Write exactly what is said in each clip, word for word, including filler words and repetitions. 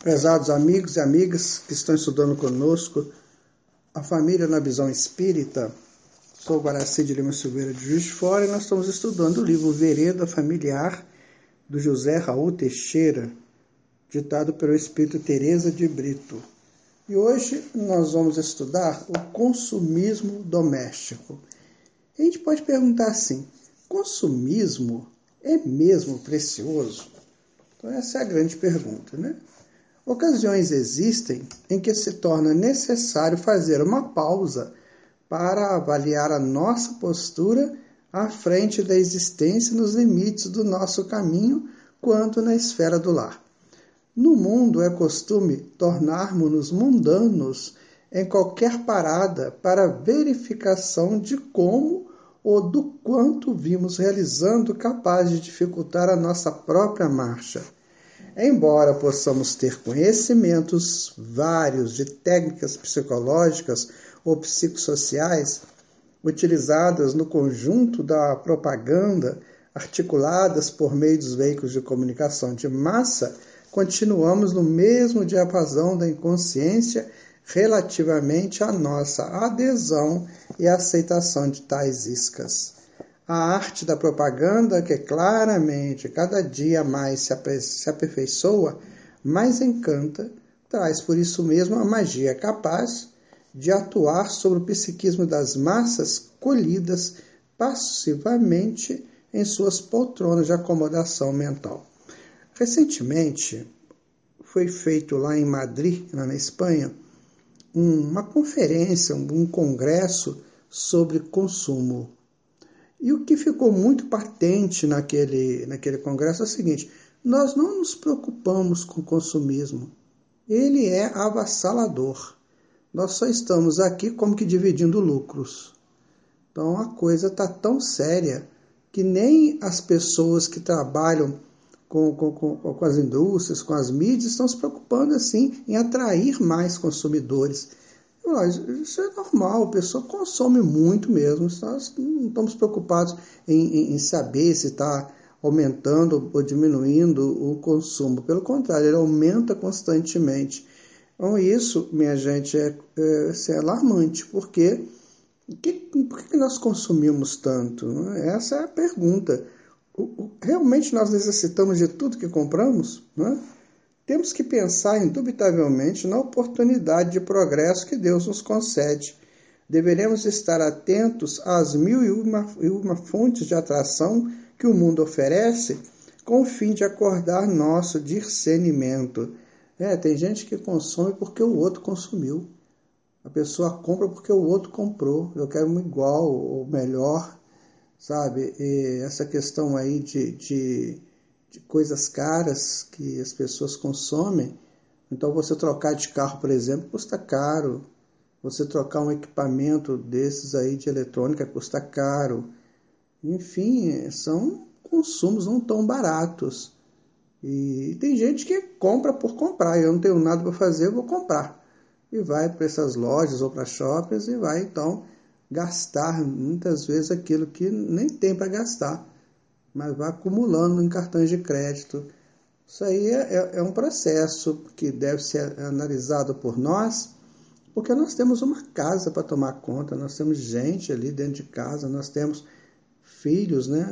Prezados amigos e amigas que estão estudando conosco, a família na visão espírita, sou Guaraci de Lima Silveira de Juiz de Fora e nós estamos estudando o livro Vereda Familiar, do José Raul Teixeira, ditado pelo Espírito Teresa de Brito. E hoje nós vamos estudar o consumismo doméstico. A gente pode perguntar assim, consumismo é mesmo precioso? Então essa é a grande pergunta, né? Ocasiões existem em que se torna necessário fazer uma pausa para avaliar a nossa postura à frente da existência nos limites do nosso caminho quanto na esfera do lar. No mundo é costume tornarmos-nos mundanos em qualquer parada para verificação de como ou do quanto vimos realizando capaz de dificultar a nossa própria marcha. Embora possamos ter conhecimentos vários de técnicas psicológicas ou psicossociais utilizadas no conjunto da propaganda, articuladas por meio dos veículos de comunicação de massa, continuamos no mesmo diapasão da inconsciência relativamente à nossa adesão e aceitação de tais iscas. A arte da propaganda, que claramente cada dia mais se, apre- se aperfeiçoa, mais encanta, traz por isso mesmo a magia capaz de atuar sobre o psiquismo das massas colhidas passivamente em suas poltronas de acomodação mental. Recentemente, foi feito lá em Madrid, lá na Espanha, uma conferência, um congresso sobre consumo. E o que ficou muito patente naquele, naquele congresso é o seguinte, nós não nos preocupamos com o consumismo. Ele é avassalador. Nós só estamos aqui como que dividindo lucros. Então a coisa está tão séria que nem as pessoas que trabalham com, com, com, com as indústrias, com as mídias, estão se preocupando assim em atrair mais consumidores. Isso é normal, a pessoa consome muito mesmo, nós não estamos preocupados em, em, em saber se está aumentando ou diminuindo o consumo, pelo contrário, ele aumenta constantemente. Então isso, minha gente, é, é, é alarmante, porque que, por que nós consumimos tanto? Essa é a pergunta. O, o, realmente nós necessitamos de tudo que compramos? Né? Temos que pensar indubitavelmente na oportunidade de progresso que Deus nos concede. Deveremos estar atentos às mil e uma, e uma fontes de atração que o mundo oferece, com o fim de acordar nosso discernimento. É, tem gente que consome porque o outro consumiu. A pessoa compra porque o outro comprou. Eu quero um igual ou melhor, sabe? E essa questão aí de... de de coisas caras que as pessoas consomem. Então, você trocar de carro, por exemplo, custa caro. Você trocar um equipamento desses aí de eletrônica custa caro. Enfim, são consumos não tão baratos. E tem gente que compra por comprar. Eu não tenho nada para fazer, eu vou comprar. E vai para essas lojas ou para shoppings e vai, então, gastar muitas vezes aquilo que nem tem para gastar, mas vai acumulando em cartões de crédito. Isso aí é, é um processo que deve ser analisado por nós, porque nós temos uma casa para tomar conta, nós temos gente ali dentro de casa, nós temos filhos, né?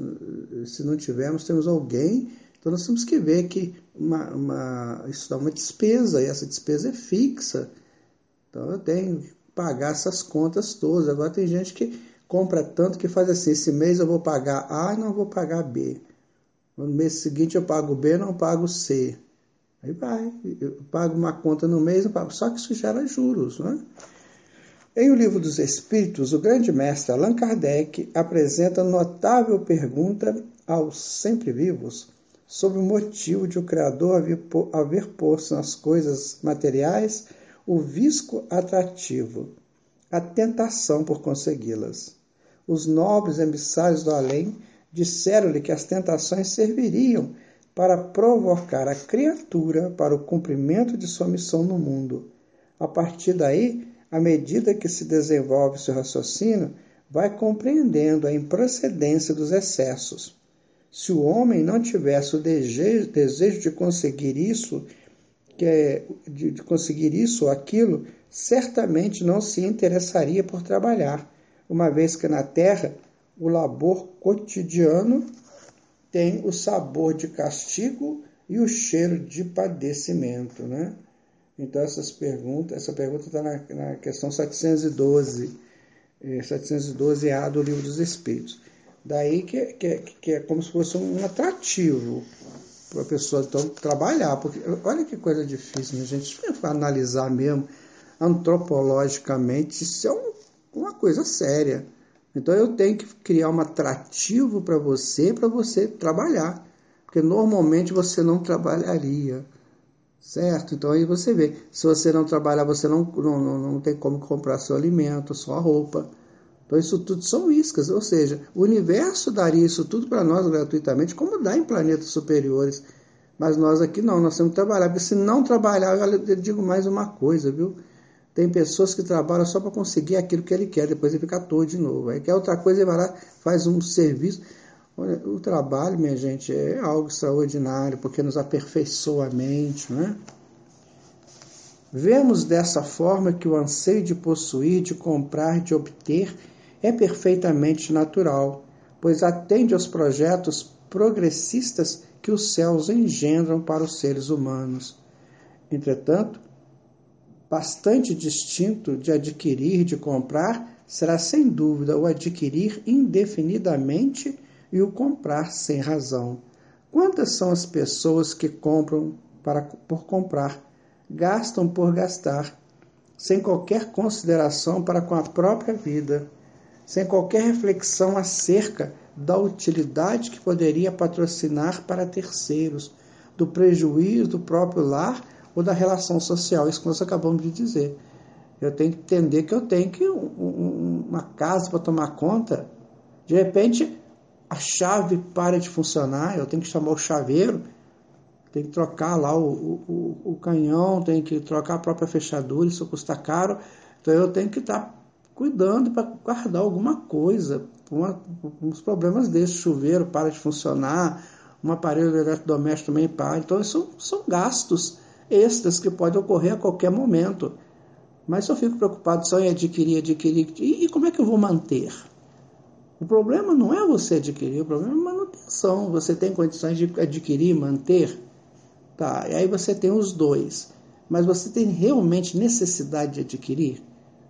Se não tivermos, temos alguém. Então nós temos que ver que uma, uma, isso dá uma despesa, e essa despesa é fixa. Então eu tenho que pagar essas contas todas. Agora tem gente que compra tanto que faz assim, esse mês eu vou pagar A e não vou pagar B. No mês seguinte eu pago B e não pago C. Aí vai, eu pago uma conta no mês, não pago. Só que isso gera juros, né? Em O Livro dos Espíritos, o grande mestre Allan Kardec apresenta notável pergunta aos sempre vivos sobre o motivo de o Criador haver, haver posto nas coisas materiais o visco atrativo, a tentação por consegui-las. Os nobres emissários do além disseram-lhe que as tentações serviriam para provocar a criatura para o cumprimento de sua missão no mundo. A partir daí, à medida que se desenvolve seu raciocínio, vai compreendendo a improcedência dos excessos. Se o homem não tivesse o desejo de conseguir isso que é de, de conseguir isso ou aquilo, certamente não se interessaria por trabalhar, uma vez que na terra o labor cotidiano tem o sabor de castigo e o cheiro de padecimento, né? Então essas perguntas, essa pergunta está na, na questão setecentos e doze, setecentos e doze A do Livro dos Espíritos. Daí que, que, que é como se fosse um atrativo para a pessoa então trabalhar, porque olha que coisa difícil, né, gente? Se for analisar mesmo antropologicamente, isso é um, uma coisa séria. Então eu tenho que criar um atrativo para você, para você trabalhar, porque normalmente você não trabalharia, certo? Então aí você vê, se você não trabalhar, você não, não, não, não tem como comprar seu alimento, sua roupa. Então isso tudo são iscas, ou seja, o universo daria isso tudo para nós gratuitamente, como dá em planetas superiores. Mas nós aqui não, nós temos que trabalhar, porque se não trabalhar, eu digo mais uma coisa, viu? Tem pessoas que trabalham só para conseguir aquilo que ele quer, depois ele fica à toa de novo. Aí quer outra coisa, ele vai lá, faz um serviço. Olha, o trabalho, minha gente, é algo extraordinário, porque nos aperfeiçoa a mente, não é? Vemos dessa forma que o anseio de possuir, de comprar, de obter é perfeitamente natural, pois atende aos projetos progressistas que os céus engendram para os seres humanos. Entretanto, bastante distinto de adquirir, de comprar, será sem dúvida o adquirir indefinidamente e o comprar sem razão. Quantas são as pessoas que compram para, por comprar, gastam por gastar, sem qualquer consideração para com a própria vida, sem qualquer reflexão acerca da utilidade que poderia patrocinar para terceiros, do prejuízo do próprio lar ou da relação social, isso que nós acabamos de dizer. Eu tenho que entender que eu tenho que um, um, uma casa para tomar conta, de repente a chave para de funcionar, eu tenho que chamar o chaveiro, tem que trocar lá o, o, o canhão, tem que trocar a própria fechadura, isso custa caro, então eu tenho que estar cuidando para guardar alguma coisa, uma, uns problemas desses, chuveiro para de funcionar, um aparelho eletrodoméstico também para, então são, são gastos extras que podem ocorrer a qualquer momento, mas eu fico preocupado só em adquirir, adquirir, e, e como é que eu vou manter? O problema não é você adquirir, o problema é a manutenção, você tem condições de adquirir e manter? Tá, e aí você tem os dois, mas você tem realmente necessidade de adquirir?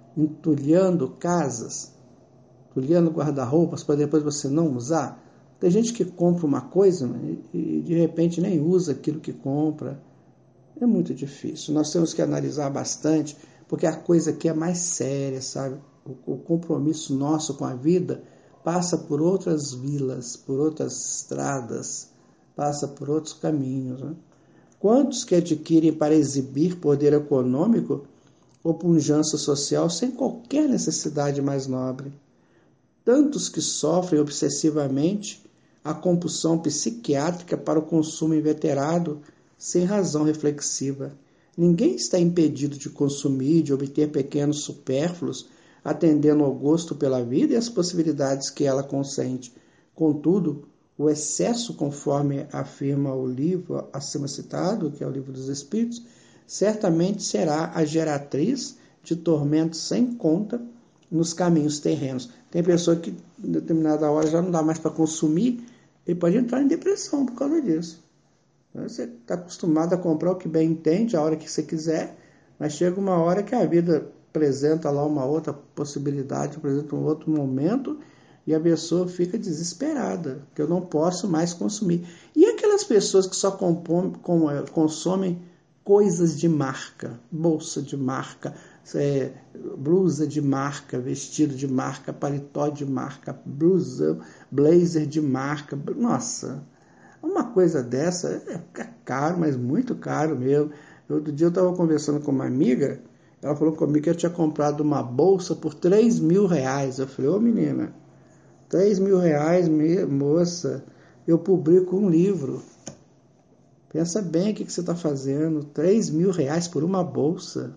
Entulhando casas, entulhando guarda-roupas para depois você não usar? Tem gente que compra uma coisa e de repente nem usa aquilo que compra. É muito difícil. Nós temos que analisar bastante, porque a coisa aqui é mais séria, sabe? O, o compromisso nosso com a vida passa por outras vilas, por outras estradas, passa por outros caminhos, né? Quantos que adquirem para exibir poder econômico ou pujança social sem qualquer necessidade mais nobre? Tantos que sofrem obsessivamente a compulsão psiquiátrica para o consumo inveterado sem razão reflexiva. Ninguém está impedido de consumir, de obter pequenos supérfluos, atendendo ao gosto pela vida e às possibilidades que ela consente. Contudo, o excesso, conforme afirma o livro acima citado, que é o Livro dos Espíritos, certamente será a geratriz de tormentos sem conta nos caminhos terrenos. Tem pessoa que, em determinada hora, já não dá mais para consumir, ele pode entrar em depressão por causa disso. Você está acostumado a comprar o que bem entende, a hora que você quiser, mas chega uma hora que a vida apresenta lá uma outra possibilidade, apresenta um outro momento, e a pessoa fica desesperada, que eu não posso mais consumir. E aquelas pessoas que só compom, com, consomem coisas de marca, bolsa de marca, é, blusa de marca, vestido de marca, paletó de marca, blusa, blazer de marca, nossa, uma coisa dessa é caro, mas muito caro mesmo. Outro dia eu estava conversando com uma amiga, ela falou comigo que eu tinha comprado uma bolsa por três mil reais. Eu falei, ô menina, três mil reais, moça, eu publico um livro. Pensa bem o que, que você está fazendo, três mil reais por uma bolsa.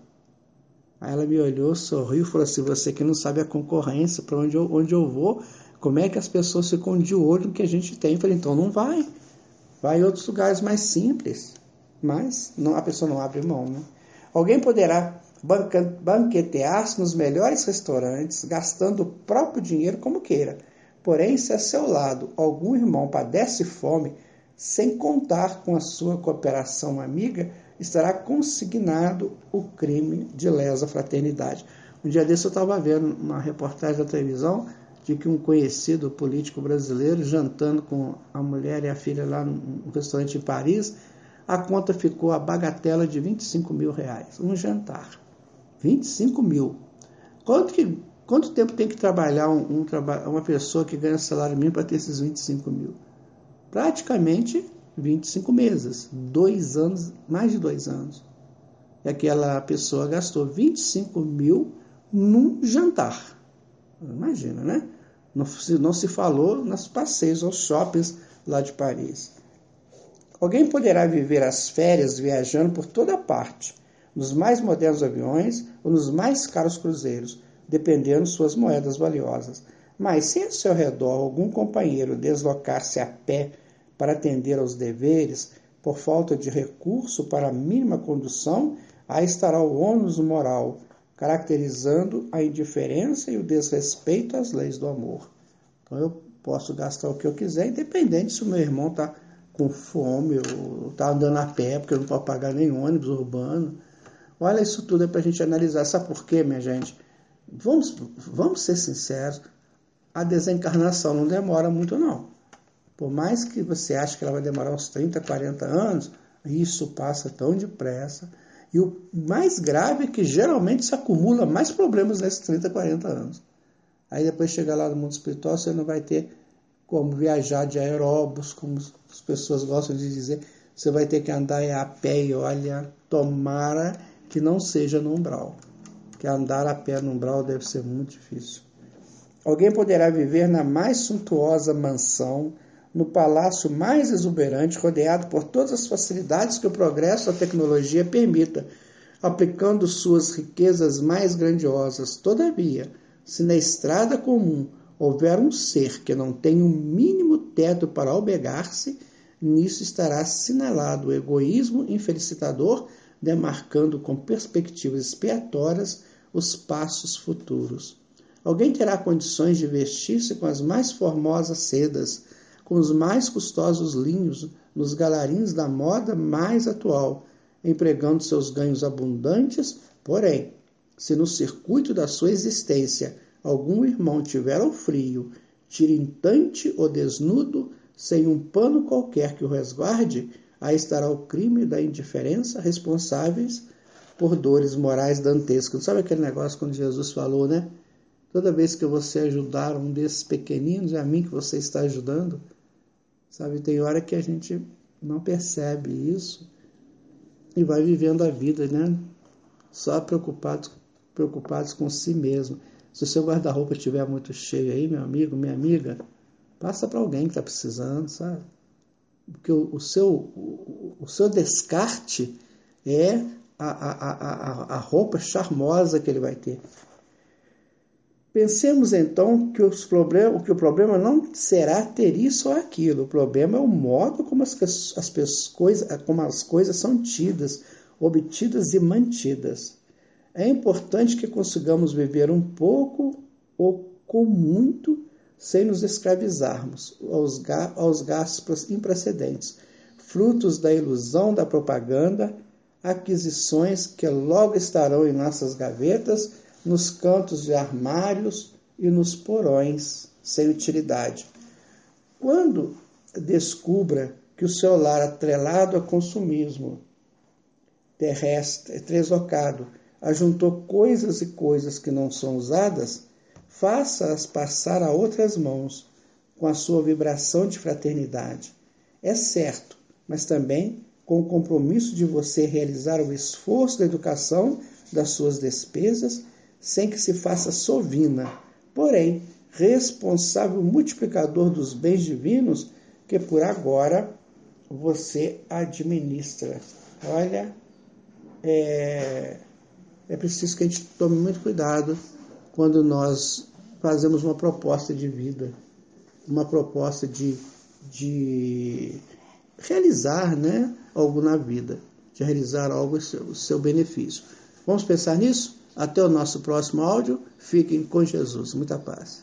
Aí ela me olhou, sorriu e falou assim, você que não sabe a concorrência, para onde eu, onde eu vou, como é que as pessoas ficam de olho no que a gente tem? Eu falei, então não vai. Vai em outros lugares mais simples. mas não, a pessoa não abre mão, né? Alguém poderá banca, banquetear-se nos melhores restaurantes, gastando o próprio dinheiro como queira. Porém, se a seu lado algum irmão padece fome, sem contar com a sua cooperação amiga, estará consignado o crime de lesa fraternidade. Um dia desse eu estava vendo uma reportagem da televisão de que um conhecido político brasileiro, jantando com a mulher e a filha lá num restaurante em Paris, a conta ficou a bagatela de vinte e cinco mil reais. Um jantar. vinte e cinco mil. Quanto, que, quanto tempo tem que trabalhar um, um, uma pessoa que ganha salário mínimo para ter esses vinte e cinco mil? Praticamente vinte e cinco meses. Dois anos, mais de dois anos. E aquela pessoa gastou vinte e cinco mil num jantar. Imagina, né? Não se, não se falou nos passeios aos shoppings lá de Paris. Alguém poderá viver as férias viajando por toda parte, nos mais modernos aviões ou nos mais caros cruzeiros, dependendo de suas moedas valiosas. Mas se ao seu redor algum companheiro deslocar-se a pé para atender aos deveres, por falta de recurso para a mínima condução, aí estará o ônus moral, caracterizando a indiferença e o desrespeito às leis do amor. Então eu posso gastar o que eu quiser, independente se o meu irmão está com fome ou está andando a pé, porque eu não posso pagar nem ônibus urbano. Olha, isso tudo é para a gente analisar. Sabe por quê, minha gente? Vamos, vamos ser sinceros, a desencarnação não demora muito, não. Por mais que você ache que ela vai demorar uns trinta, quarenta anos, isso passa tão depressa. E o mais grave é que geralmente se acumula mais problemas nesses trinta, quarenta anos. Aí depois chega lá no mundo espiritual, você não vai ter como viajar de aeróbus, como as pessoas gostam de dizer. Você vai ter que andar a pé e olha, tomara que não seja no umbral. Porque andar a pé no umbral deve ser muito difícil. Alguém poderá viver na mais suntuosa mansão, no palácio mais exuberante, rodeado por todas as facilidades que o progresso da tecnologia permita, aplicando suas riquezas mais grandiosas. Todavia, se na estrada comum houver um ser que não tem um mínimo teto para albergar-se, nisso estará assinalado o egoísmo infelicitador, demarcando com perspectivas expiatórias os passos futuros. Alguém terá condições de vestir-se com as mais formosas sedas, com os mais custosos linhos, nos galarins da moda mais atual, empregando seus ganhos abundantes, porém, se no circuito da sua existência algum irmão tiver ao frio, tirintante ou desnudo, sem um pano qualquer que o resguarde, aí estará o crime da indiferença, responsáveis por dores morais dantescas. Sabe aquele negócio quando Jesus falou, né? Toda vez que você ajudar um desses pequeninos, é a mim que você está ajudando. Sabe, tem hora que a gente não percebe isso e vai vivendo a vida, né? Só preocupados, preocupados com si mesmo. Se o seu guarda-roupa estiver muito cheio aí, meu amigo, minha amiga, passa para alguém que está precisando, sabe? Porque o, o, seu, o, o seu descarte é a, a, a, a roupa charmosa que ele vai ter. Pensemos então que, os problem- que o problema não será ter isso ou aquilo. O problema é o modo como as, as, as, coisas, como as coisas são tidas, obtidas e mantidas. É importante que consigamos viver um pouco ou com muito sem nos escravizarmos aos, ga- aos gastos imprecedentes, frutos da ilusão da propaganda, aquisições que logo estarão em nossas gavetas, nos cantos de armários e nos porões sem utilidade. Quando descubra que o seu lar atrelado ao consumismo terrestre, treslocado, ajuntou coisas e coisas que não são usadas, faça-as passar a outras mãos, com a sua vibração de fraternidade. É certo, mas também com o compromisso de você realizar o esforço da educação das suas despesas, sem que se faça sovina, porém, responsável multiplicador dos bens divinos que por agora você administra. Olha, é, é preciso que a gente tome muito cuidado quando nós fazemos uma proposta de vida, uma proposta de, de realizar, né, algo na vida. de realizar algo em seu, seu benefício. Vamos pensar nisso? Até o nosso próximo áudio. Fiquem com Jesus. Muita paz.